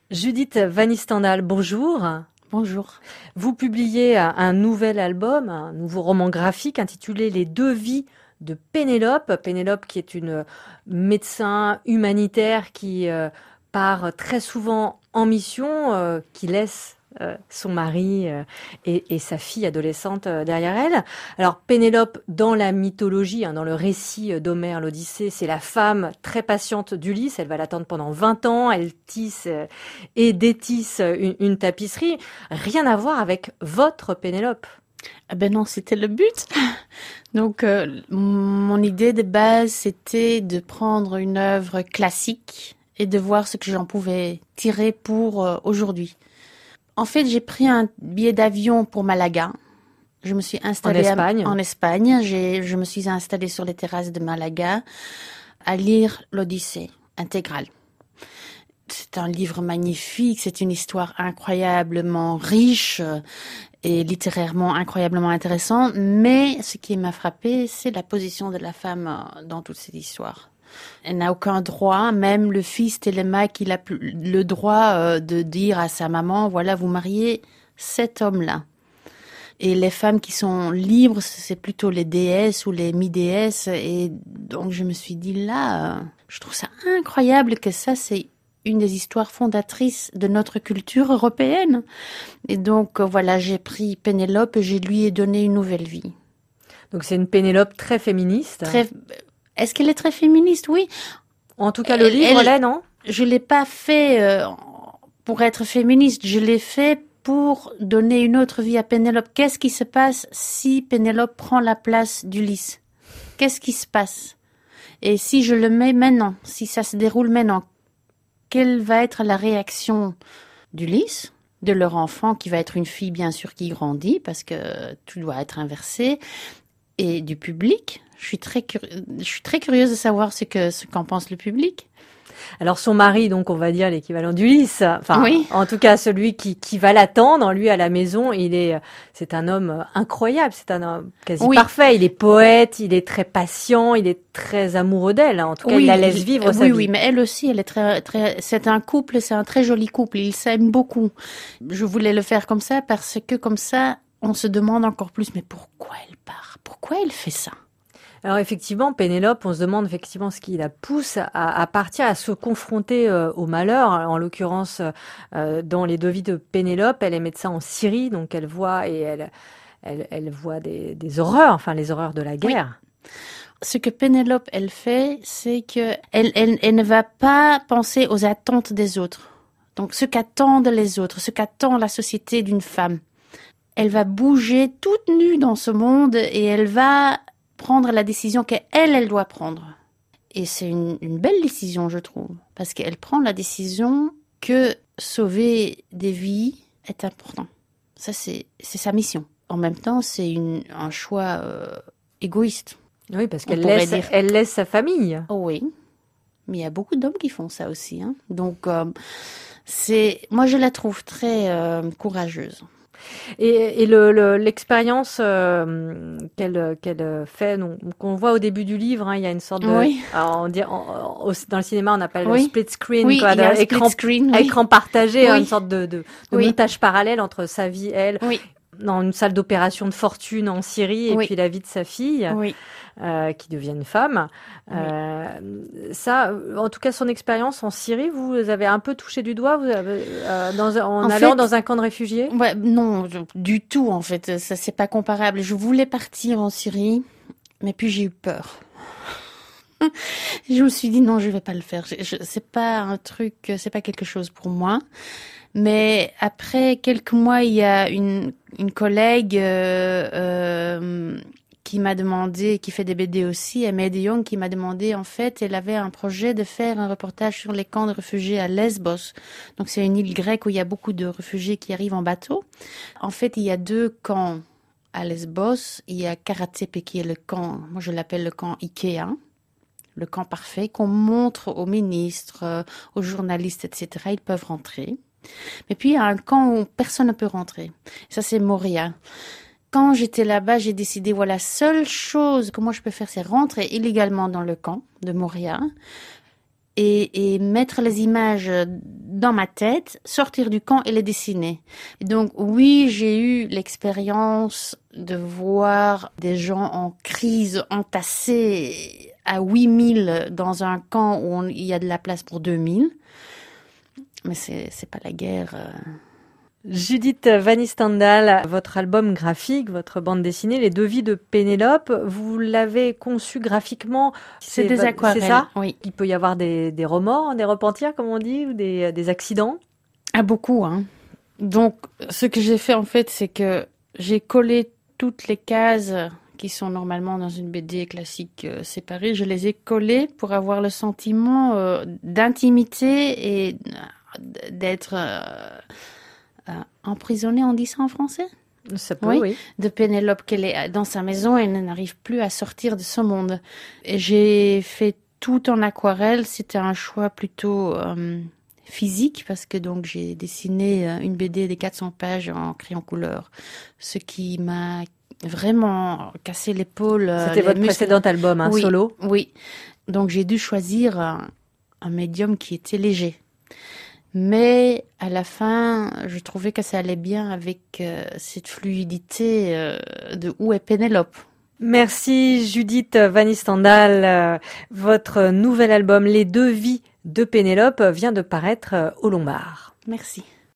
Judith Van Nistendal, bonjour. Bonjour. Vous publiez un nouvel album, un nouveau roman graphique intitulé Les deux vies de Pénélope. Pénélope qui est une médecin humanitaire qui part très souvent en mission, qui laisse son mari et sa fille adolescente derrière elle. Alors Pénélope, dans la mythologie, dans le récit d'Homère, l'Odyssée, c'est la femme très patiente d'Ulysse. Elle va l'attendre pendant 20 ans. Elle tisse et détisse une tapisserie. Rien à voir avec votre Pénélope. Ah ben non, c'était le but. Donc, mon idée de base, c'était de prendre une œuvre classique et de voir ce que j'en pouvais tirer pour aujourd'hui. En fait, j'ai pris un billet d'avion pour Malaga. Je me suis installée en Espagne. Je me suis installée sur les terrasses de Malaga à lire l'Odyssée intégrale. C'est un livre magnifique, c'est une histoire incroyablement riche et littérairement incroyablement intéressante. Mais ce qui m'a frappée, c'est la position de la femme dans toute cette histoire. Elle n'a aucun droit, même le fils Télémaque, il a le droit de dire à sa maman, voilà, vous mariez cet homme-là. Et les femmes qui sont libres, c'est plutôt les déesses ou les mi-déesses. Et donc je me suis dit là, je trouve ça incroyable que ça, c'est une des histoires fondatrices de notre culture européenne. Et donc voilà, j'ai pris Pénélope et je lui ai donné une nouvelle vie. Donc c'est une Pénélope très féministe. Est-ce qu'elle est très féministe? Oui. En tout cas, le livre l'est, non? Je l'ai pas fait pour être féministe. Je l'ai fait pour donner une autre vie à Pénélope. Qu'est-ce qui se passe si Pénélope prend la place d'Ulysse? Qu'est-ce qui se passe? Et si je le mets maintenant, si ça se déroule maintenant, quelle va être la réaction d'Ulysse, de leur enfant, qui va être une fille bien sûr qui grandit, parce que tout doit être inversé, et du public? Je suis très curieuse de savoir ce qu'en pense le public. Alors son mari, donc on va dire l'équivalent d'Ulysse, enfin oui. En tout cas celui qui va l'attendre, lui à la maison, c'est un homme incroyable, c'est un homme quasi parfait. Il est poète, il est très patient, il est très amoureux d'elle. En tout cas, il la laisse vivre sa vie. Oui, mais elle aussi, elle est c'est un couple, c'est un très joli couple. Ils s'aiment beaucoup. Je voulais le faire comme ça parce que comme ça, on se demande encore plus. Mais pourquoi elle part? Pourquoi elle fait ça? Alors effectivement, Pénélope, on se demande effectivement ce qui la pousse à partir, à se confronter au malheur. En l'occurrence, dans Les deux vies de Pénélope, elle est médecin en Syrie, donc elle voit elle voit des horreurs, enfin les horreurs de la guerre. Oui. Ce que Pénélope, elle fait, c'est que elle ne va pas penser aux attentes des autres. Donc ce qu'attendent les autres, ce qu'attend la société d'une femme. Elle va bouger toute nue dans ce monde et elle va prendre la décision qu'elle doit prendre. Et c'est une belle décision, je trouve, parce qu'elle prend la décision que sauver des vies est important. Ça, c'est sa mission. En même temps, c'est un choix égoïste. Oui, parce qu'elle laisse sa famille. Oh oui, mais il y a beaucoup d'hommes qui font ça aussi. Hein. Donc, moi, je la trouve très courageuse. Et l'expérience qu'elle fait, donc, qu'on voit au début du livre, il y a une sorte de, dans le cinéma on appelle le split screen, écran partagé, une sorte de montage parallèle entre sa vie, elle, dans une salle d'opération de fortune en Syrie, et puis la vie de sa fille. Qui devient une femme. Ça, en tout cas, son expérience en Syrie, vous avez un peu touché du doigt en allant dans un camp de réfugiés? Ouais, non, du tout, en fait. Ça, c'est pas comparable. Je voulais partir en Syrie, mais puis j'ai eu peur. Je me suis dit, non, je vais pas le faire. C'est pas un truc, c'est pas quelque chose pour moi. Mais après quelques mois, il y a une collègue qui m'a demandé, qui fait des BD aussi, Emme de Jong, qui m'a demandé, en fait, elle avait un projet de faire un reportage sur les camps de réfugiés à Lesbos. Donc c'est une île grecque où il y a beaucoup de réfugiés qui arrivent en bateau. En fait, il y a 2 camps à Lesbos. Il y a Karatepe qui est le camp, moi je l'appelle le camp Ikea, le camp parfait, qu'on montre aux ministres, aux journalistes, etc. Ils peuvent rentrer. Mais puis il y a un camp où personne ne peut rentrer. Ça c'est Moria. Quand j'étais là-bas, j'ai décidé, voilà, seule chose que moi je peux faire, c'est rentrer illégalement dans le camp de Moria et mettre les images dans ma tête, sortir du camp et les dessiner. Et donc oui, j'ai eu l'expérience de voir des gens en crise entassés à 8000 dans un camp où il y a de la place pour 2000. Mais c'est pas la guerre. Judith Van Istendal, votre album graphique, votre bande dessinée, Les deux vies de Pénélope, vous l'avez conçu graphiquement. C'est des aquarelles. C'est ça? Oui. Il peut y avoir des remords, des repentirs, comme on dit, ou des accidents? Ah, beaucoup, hein. Donc, ce que j'ai fait, en fait, c'est que j'ai collé toutes les cases qui sont normalement dans une BD classique séparée. Je les ai collées pour avoir le sentiment d'intimité et d'être emprisonnée, on dit ça en français? Ça peut, oui. De Pénélope, qu'elle est dans sa maison et elle n'arrive plus à sortir de ce monde. Et j'ai fait tout en aquarelle. C'était un choix plutôt physique parce que donc j'ai dessiné une BD des 400 pages en crayon couleur, ce qui m'a vraiment cassé l'épaule. C'était votre précédent album, oui, solo? Oui. Donc j'ai dû choisir un médium qui était léger. Mais à la fin, je trouvais que ça allait bien avec cette fluidité de Où est Pénélope. Merci Judith Van Istendal. Votre nouvel album Les deux vies de Pénélope vient de paraître au Lombard. Merci.